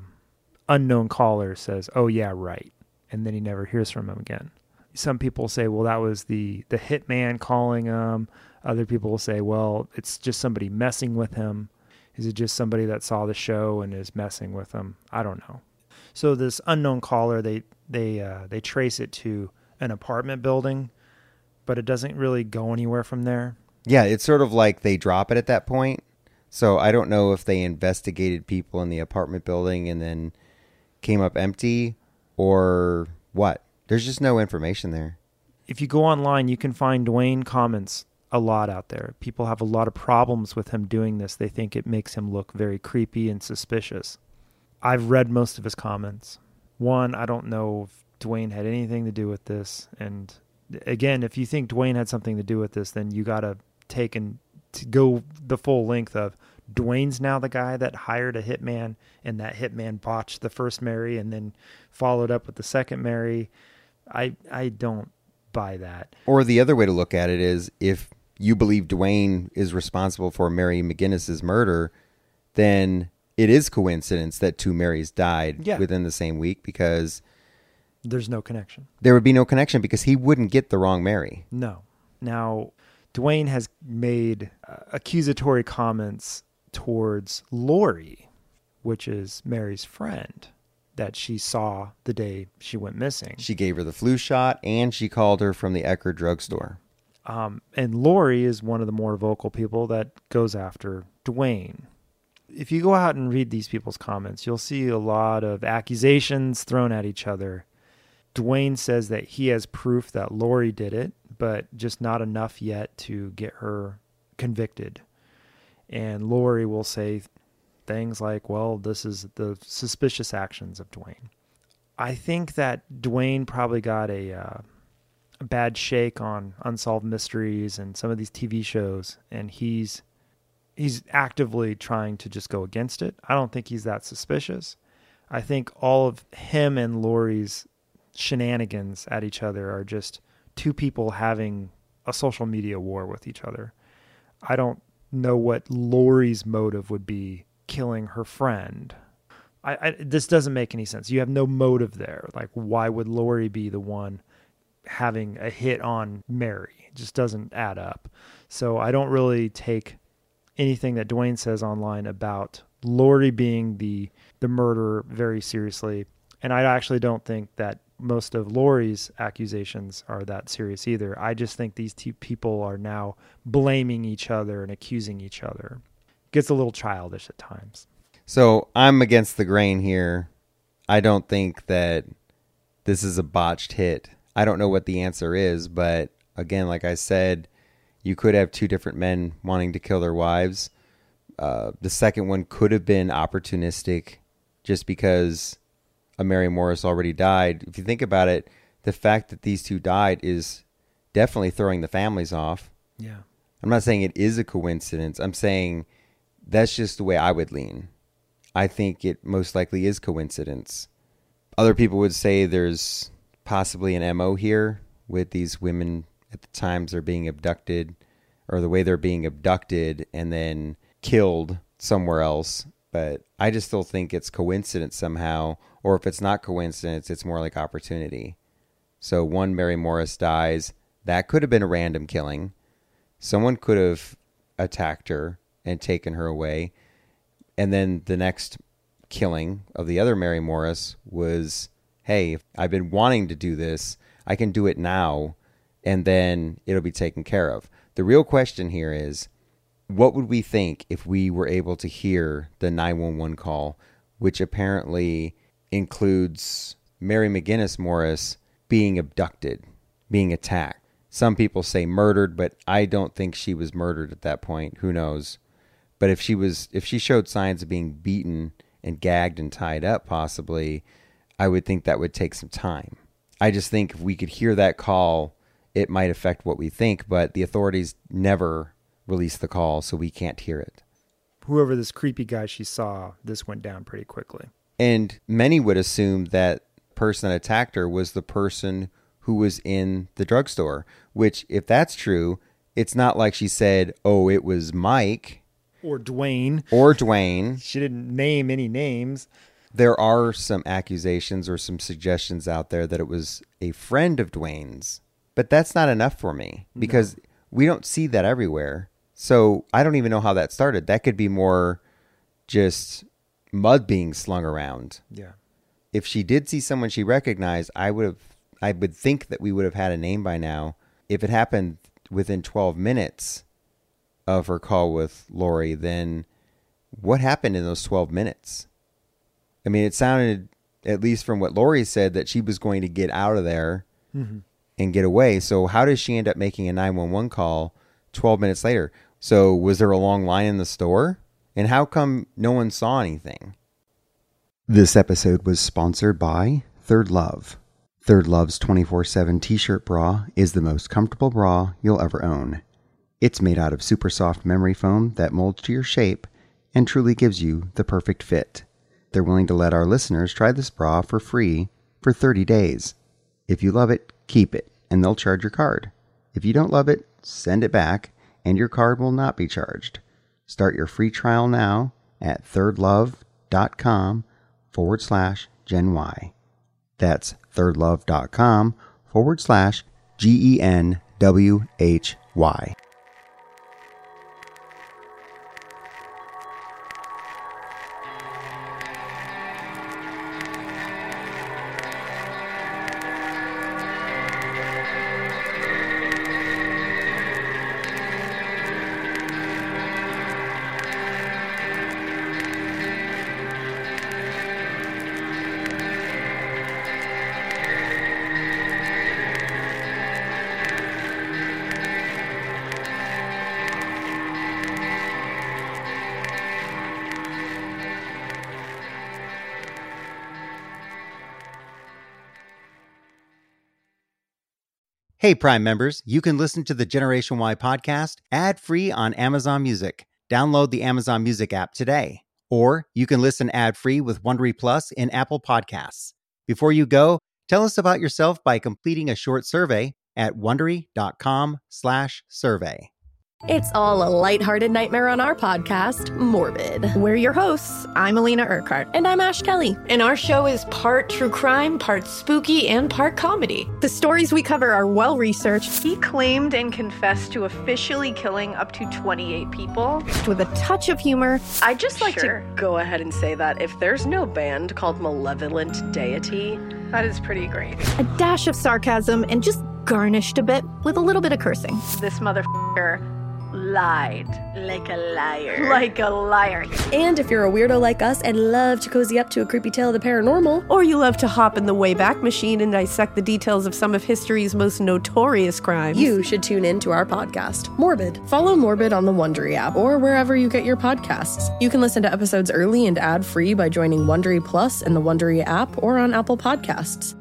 S3: unknown caller says, oh, yeah, right. And then he never hears from him again. Some people say, well, that was the hitman calling him. Other people will say, well, it's just somebody messing with him. Is it just somebody that saw the show and is messing with him? I don't know. So this unknown caller, they trace it to an apartment building, but it doesn't really go anywhere from there.
S1: Yeah, it's sort of like they drop it at that point. So I don't know if they investigated people in the apartment building and then came up empty or what. There's just no information there.
S3: If you go online, you can find Dwayne comments a lot out there. People have a lot of problems with him doing this. They think it makes him look very creepy and suspicious. I've read most of his comments. One, I don't know if Dwayne had anything to do with this. And again, if you think Dwayne had something to do with this, then you got to take and to go the full length of Dwayne's now the guy that hired a hitman, and that hitman botched the first Mary and then followed up with the second Mary. I don't buy that.
S1: Or the other way to look at it is, if you believe Dwayne is responsible for Mary McGinnis's murder, then it is coincidence that two Marys died within the same week, because
S3: there's no connection.
S1: There would be no connection because he wouldn't get the wrong Mary.
S3: No. Now, Dwayne has made accusatory comments towards Lori, which is Mary's friend, that she saw the day she went missing.
S1: She gave her the flu shot, and she called her from the Eckerd drugstore.
S3: And Lori is one of the more vocal people that goes after Dwayne. If you go out and read these people's comments, you'll see a lot of accusations thrown at each other. Dwayne says that he has proof that Lori did it, but just not enough yet to get her convicted. And Lori will say things like, well, this is the suspicious actions of Dwayne. I think that Dwayne probably got a bad shake on Unsolved Mysteries and some of these TV shows, and he's actively trying to just go against it. I don't think he's that suspicious. I think all of him and Lori's shenanigans at each other are just two people having a social media war with each other. I don't know what Lori's motive would be killing her friend. This doesn't make any sense. You have no motive there. Like, why would Lori be the one having a hit on Mary? It just doesn't add up. So I don't really take anything that Dwayne says online about Lori being the murderer very seriously. And I actually don't think that most of Lori's accusations are that serious either. I just think these two people are now blaming each other and accusing each other. It gets a little childish at times.
S1: So I'm against the grain here. I don't think that this is a botched hit. I don't know what the answer is, but again, like I said, you could have two different men wanting to kill their wives. The second one could have been opportunistic just because a Mary Morris already died. If you think about it, the fact that these two died is definitely throwing the families off.
S3: Yeah.
S1: I'm not saying it is a coincidence. I'm saying that's just the way I would lean. I think it most likely is coincidence. Other people would say there's possibly an MO here with these women at the times they're being abducted, or the way they're being abducted and then killed somewhere else. But I just still think it's coincidence somehow, or if it's not coincidence, it's more like opportunity. So one Mary Morris dies. That could have been a random killing. Someone could have attacked her and taken her away. And then the next killing of the other Mary Morris was, hey, I've been wanting to do this. I can do it now, and then it'll be taken care of. The real question here is, what would we think if we were able to hear the 911 call, which apparently includes Mary McGinnis Morris being abducted, being attacked? Some people say murdered, but I don't think she was murdered at that point. Who knows? But if she showed signs of being beaten and gagged and tied up, possibly, I would think that would take some time. I just think if we could hear that call, it might affect what we think, but the authorities never release the call, so we can't hear it.
S3: whoever this creepy guy she saw, this went down pretty quickly.
S1: And many would assume that person that attacked her was the person who was in the drugstore, which, if that's true, it's not like she said, oh, it was Mike.
S3: Or Dwayne.
S1: She
S3: didn't name any names.
S1: There are some accusations or some suggestions out there that it was a friend of Dwayne's, but that's not enough for me because we don't see that everywhere. So I don't even know how that started. That could be more just mud being slung around.
S3: Yeah.
S1: If she did see someone she recognized, I would think that we would have had a name by now. If it happened within 12 minutes of her call with Lori, then what happened in those 12 minutes? I mean, it sounded, at least from what Lori said, that she was going to get out of there and get away. So how does she end up making a 911 call 12 minutes later? So was there a long line in the store? And how come no one saw anything? This episode was sponsored by Third Love. Third Love's 24/7 t-shirt bra is the most comfortable bra you'll ever own. It's made out of super soft memory foam that molds to your shape and truly gives you the perfect fit. They're willing to let our listeners try this bra for free for 30 days. If you love it, keep it, and they'll charge your card. If you don't love it, send it back, and your card will not be charged. Start your free trial now at thirdlove.com/Gen Y. That's thirdlove.com/GENWHY. Hey, Prime members, you can listen to the Generation Y podcast ad-free on Amazon Music. Download the Amazon Music app today. Or you can listen ad-free with Wondery Plus in Apple Podcasts. Before you go, tell us about yourself by completing a short survey at Wondery.com/survey.
S5: It's all a lighthearted nightmare on our podcast, Morbid. We're your hosts. I'm Alina Urquhart. And I'm Ash Kelly.
S6: And our show is part true crime, part spooky, and part comedy.
S5: The stories we cover are well-researched.
S7: He claimed and confessed to officially killing up to 28 people.
S5: With a touch of humor.
S7: I'd just like to go ahead and say that if there's no band called Malevolent Deity, that is pretty great.
S5: A dash of sarcasm and just garnished a bit with a little bit of cursing.
S7: This motherfucker lied.
S6: Like a liar.
S7: Like a liar.
S5: And if you're a weirdo like us and love to cozy up to a creepy tale of the paranormal,
S6: or you love to hop in the Wayback Machine and dissect the details of some of history's most notorious crimes,
S5: you should tune in to our podcast, Morbid. Follow Morbid on the Wondery app or wherever you get your podcasts. You can listen to episodes early and ad-free by joining Wondery Plus in the Wondery app or on Apple Podcasts.